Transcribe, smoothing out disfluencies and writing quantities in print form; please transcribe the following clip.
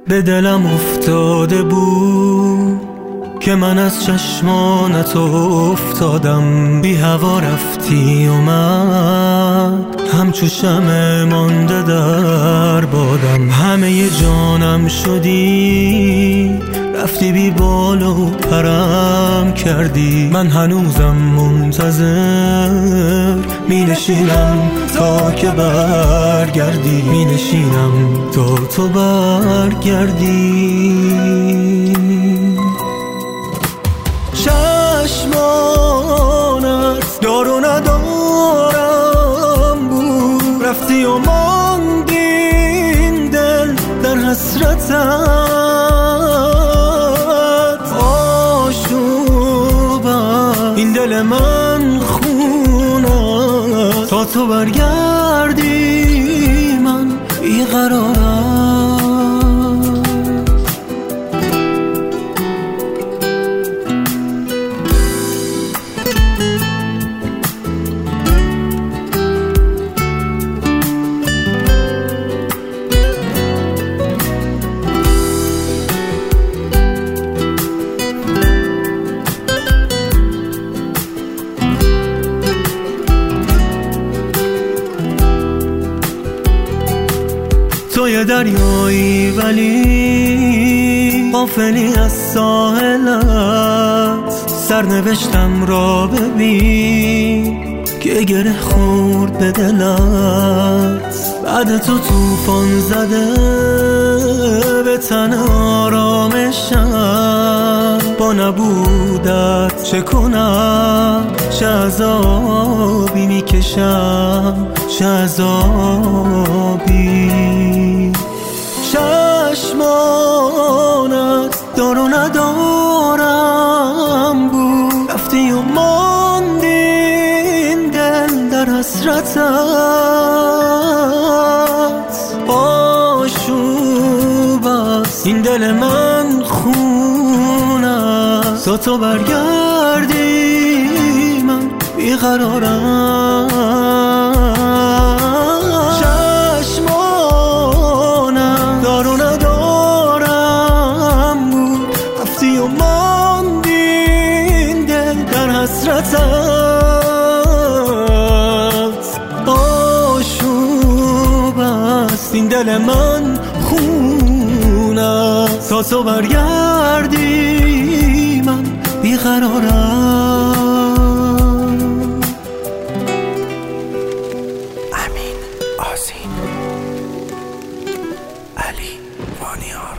به دلم افتاده بود که من از چشمانت افتادم، بی هوا رفتی و من همچو شمع مانده در بادم. همه جانم شدی، رفتی بی بال و پرم کردی. من هنوزم منتظر می نشینم تا که برگردی، می نشینم تا تو برگردی. چشمانت دار و ندارم بود، رفتی و ماند این دل در حسرتت. آشوبم این دل من خون است، تا تو برگردی من بیقرارم. تو یه دریایی ولی غافلی از ساحلت، سرنوشتم را ببین که گره خورد به دلت. بعد تو طوفان زده به تن آرامشم، با نبودت چه کنم، چه عذابی میکشم، چه عذابی. چشمانت دار و ندارم بود، رفتی و ماند این دل در حسرتت. آشوب است این دل من خون است، تا تو برگردی من بیقرارم. چشمانم دار و ندارم بود، رفتی و ماندی این دل در حسرتت. آشوب است این دل من خون است، تا تو برگردی من بیقرارم. امین آذین، علی وانیار.